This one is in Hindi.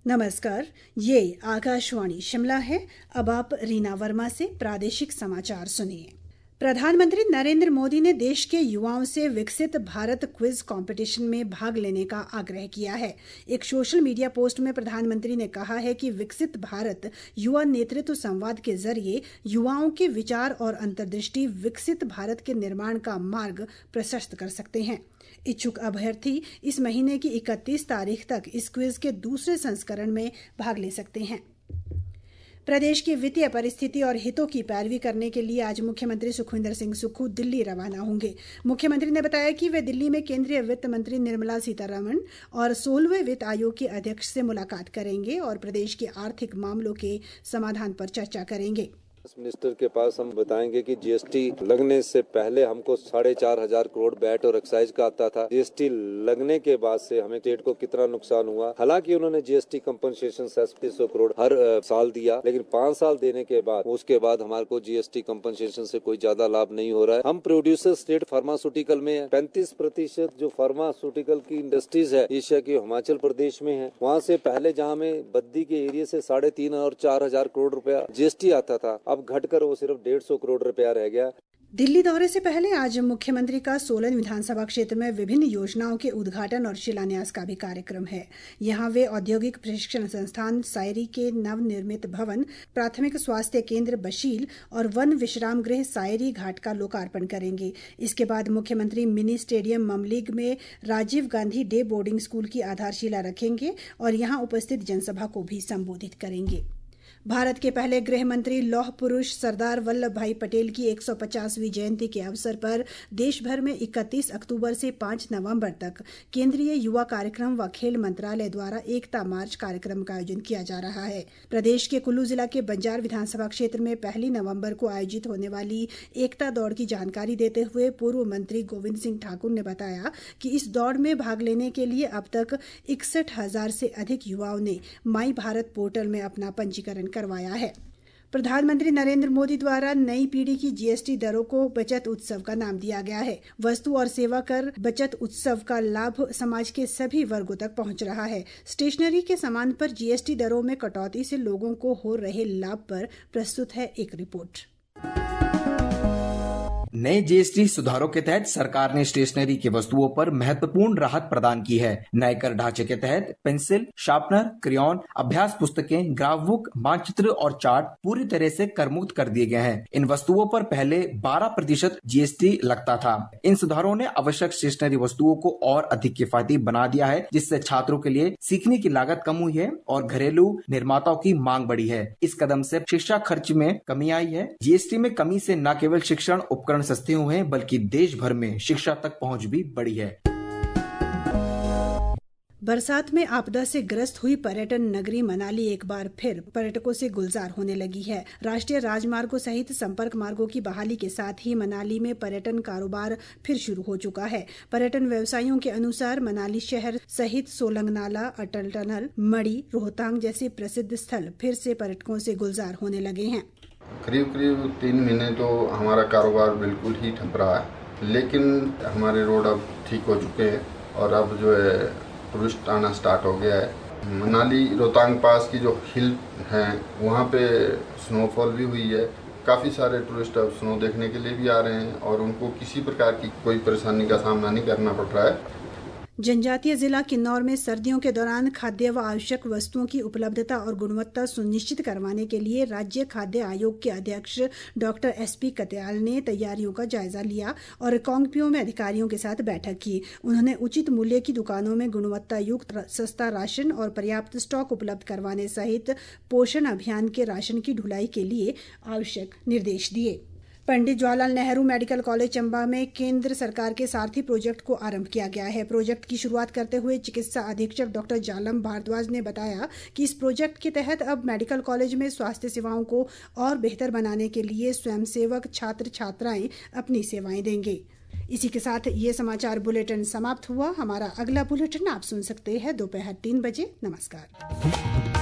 नमस्कार, ये आकाशवाणी शिमला है। अब आप रीना वर्मा से प्रादेशिक समाचार सुनिए। प्रधानमंत्री नरेंद्र मोदी ने देश के युवाओं से विकसित भारत क्विज कंपटीशन में भाग लेने का आग्रह किया है। एक सोशल मीडिया पोस्ट में प्रधानमंत्री ने कहा है कि विकसित भारत युवा नेतृत्व संवाद के जरिए युवाओं के विचार और अंतर्दृष्टि विकसित भारत के निर्माण का मार्ग प्रशस्त कर सकते हैं। इच्छुक अभ्यर्थी इस महीने की 31 तारीख तक इस क्विज के दूसरे संस्करण में भाग ले सकते हैं। प्रदेश की वित्तीय परिस्थिति और हितों की पैरवी करने के लिए आज मुख्यमंत्री सुखविंदर सिंह सुक्खू दिल्ली रवाना होंगे। मुख्यमंत्री ने बताया कि वे दिल्ली में केंद्रीय वित्त मंत्री निर्मला सीतारमण और 16वें वित्त आयोग के अध्यक्ष से मुलाकात करेंगे और प्रदेश के आर्थिक मामलों के समाधान पर चर्चा करेंगे। मिनिस्टर के पास हम बताएंगे कि जीएसटी लगने से पहले हमको 4,500 करोड़ वैट और एक्साइज का आता था। जीएसटी लगने के बाद से हमें स्टेट को कितना नुकसान हुआ। हालांकि उन्होंने जीएसटी कंपनसेशन 300 करोड़ हर साल दिया, लेकिन 5 साल देने के बाद उसके बाद हमारे को जीएसटी कंपनसेशन से कोई ज्यादा लाभ नहीं हो रहा है। हम प्रोड्यूसर स्टेट फार्मास्यूटिकल में है। 35% जो फार्मास्यूटिकल की इंडस्ट्रीज है एशिया की हिमाचल प्रदेश में है। वहाँ से पहले जहाँ में बद्दी के एरिया से 3,500 और 4,000 करोड़ रुपया जीएसटी आता था, अब घटकर वो सिर्फ 150 करोड़ रुपया रह गया। दिल्ली दौरे से पहले आज मुख्यमंत्री का सोलन विधानसभा क्षेत्र में विभिन्न योजनाओं के उद्घाटन और शिलान्यास का भी कार्यक्रम है। यहां वे औद्योगिक प्रशिक्षण संस्थान सायरी के नवनिर्मित भवन, प्राथमिक स्वास्थ्य केंद्र बशील और वन विश्राम गृह सायरी घाट का लोकार्पण करेंगे। इसके बाद मुख्यमंत्री मिनी स्टेडियम ममलीग में Rajiv Gandhi day boarding school की आधारशिला रखेंगे और यहां उपस्थित जनसभा को भी संबोधित करेंगे। भारत के पहले गृह मंत्री लौह पुरुष सरदार वल्लभ भाई पटेल की 150वीं जयंती के अवसर पर देश भर में 31 अक्टूबर से 5 नवंबर तक केंद्रीय युवा कार्यक्रम व खेल मंत्रालय द्वारा एकता मार्च कार्यक्रम का आयोजन किया जा रहा है। प्रदेश के कुल्लू जिला के बंजार विधानसभा क्षेत्र में 1 नवंबर को आयोजित होने वाली एकता दौड़ की जानकारी देते हुए पूर्व मंत्री गोविंद सिंह ठाकुर ने बताया कि इस दौड़ में भाग लेने के लिए अब तक 61,000 से अधिक युवाओं ने माई भारत पोर्टल में अपना पंजीकरण करवाया है। प्रधानमंत्री नरेंद्र मोदी द्वारा नई पीढ़ी की जीएसटी दरों को बचत उत्सव का नाम दिया गया है। वस्तु और सेवा कर बचत उत्सव का लाभ समाज के सभी वर्गों तक पहुंच रहा है। स्टेशनरी के सामान पर जीएसटी दरों में कटौती से लोगों को हो रहे लाभ पर प्रस्तुत है एक रिपोर्ट। नए जीएसटी सुधारों के तहत सरकार ने स्टेशनरी की वस्तुओं पर महत्वपूर्ण राहत प्रदान की है। नए कर ढांचे के तहत पेंसिल, शार्पनर, क्रेयॉन, अभ्यास पुस्तकें, ग्राफ बुक, मानचित्र और चार्ट पूरी तरह से कर मुक्त कर दिए गए हैं। इन वस्तुओं पर पहले 12% जीएसटी लगता था। इन सुधारों ने आवश्यक स्टेशनरी वस्तुओं को और अधिक किफायती बना दिया है, जिससे छात्रों के लिए सीखने की लागत कम हुई है और घरेलू निर्माताओं की मांग बढ़ी है। इस कदम से शिक्षा खर्च में कमी आई है। जीएसटी में कमी से न केवल शिक्षण उपकरण सस्ते हुए हैं, बल्कि देश भर में शिक्षा तक पहुंच भी बढ़ी है। बरसात में आपदा से ग्रस्त हुई पर्यटन नगरी मनाली एक बार फिर पर्यटकों से गुलजार होने लगी है। राष्ट्रीय राजमार्गों सहित संपर्क मार्गों की बहाली के साथ ही मनाली में पर्यटन कारोबार फिर शुरू हो चुका है। पर्यटन व्यवसायियों के अनुसार मनाली शहर सहित सोलंग नाला, अटल टनल, मड़ी, रोहतांग जैसे प्रसिद्ध स्थल फिर से पर्यटकों से गुलजार होने लगे हैं। करीब 3 महीने तो हमारा कारोबार बिल्कुल ही ठप रहा है, लेकिन हमारे रोड अब ठीक हो चुके हैं और अब जो है टूरिस्ट आना स्टार्ट हो गया है। मनाली रोहतांग पास की जो हिल हैं वहाँ पे स्नोफॉल भी हुई है। काफ़ी सारे टूरिस्ट अब स्नो देखने के लिए भी आ रहे हैं और उनको किसी प्रकार की कोई परेशानी का सामना नहीं करना पड़ रहा है। जनजातीय जिला किन्नौर में सर्दियों के दौरान खाद्य व आवश्यक वस्तुओं की उपलब्धता और गुणवत्ता सुनिश्चित करवाने के लिए राज्य खाद्य आयोग के अध्यक्ष डॉक्टर SP कत्याल ने तैयारियों का जायजा लिया और रिकांगपिओ में अधिकारियों के साथ बैठक की। उन्होंने उचित मूल्य की दुकानों में गुणवत्ता युक्त सस्ता राशन और पर्याप्त स्टॉक उपलब्ध करवाने सहित पोषण अभियान के राशन की ढुलाई के लिए आवश्यक निर्देश दिए। पंडित जवाहरलाल नेहरू मेडिकल कॉलेज चंबा में केंद्र सरकार के सारथी प्रोजेक्ट को आरंभ किया गया है। प्रोजेक्ट की शुरुआत करते हुए चिकित्सा अधीक्षक डॉक्टर जालम भारद्वाज ने बताया कि इस प्रोजेक्ट के तहत अब मेडिकल कॉलेज में स्वास्थ्य सेवाओं को और बेहतर बनाने के लिए स्वयंसेवक छात्र छात्राएं अपनी सेवाएं देंगे। इसी के साथ ये समाचार बुलेटिन समाप्त हुआ। हमारा अगला बुलेटिन आप सुन सकते हैं दोपहर 3 बजे। नमस्कार।